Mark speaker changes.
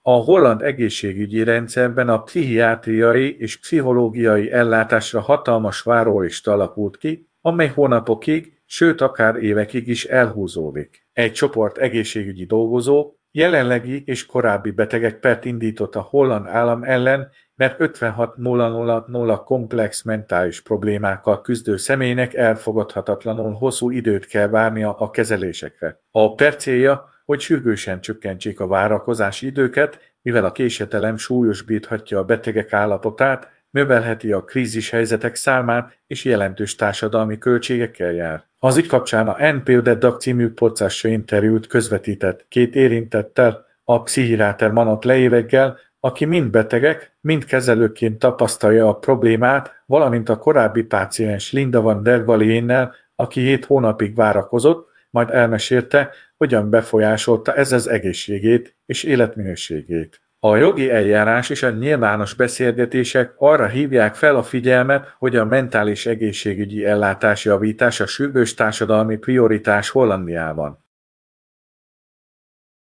Speaker 1: A holland egészségügyi rendszerben a pszichiátriai és pszichológiai ellátásra hatalmas várólista alakult ki, amely hónapokig, sőt akár évekig is elhúzódik. Egy csoport egészségügyi dolgozó jelenlegi és korábbi betegek pert indított a holland állam ellen, mert 56.000 komplex mentális problémákkal küzdő személynek elfogadhatatlanul hosszú időt kell várnia a kezelésekre. A per célja, hogy sürgősen csökkentsék a várakozási időket, mivel a késedelem súlyosbíthatja a betegek állapotát, növelheti a krízis helyzetek számát és jelentős társadalmi költségekkel jár. Az ügy kapcsán a NPO The Duck című podcast interjút közvetített két érintettel, a pszichiáter Manott Leiveggel, aki mind betegek, mind kezelőként tapasztalja a problémát, valamint a korábbi páciens Linda van der Waaliennel, aki 7 hónapig várakozott, majd elmesélte, hogyan befolyásolta ez az egészségét és életminőségét. A jogi eljárás és a nyilvános beszélgetések arra hívják fel a figyelmet, hogy a mentális egészségügyi ellátás javítása sürgős társadalmi prioritás Hollandiában.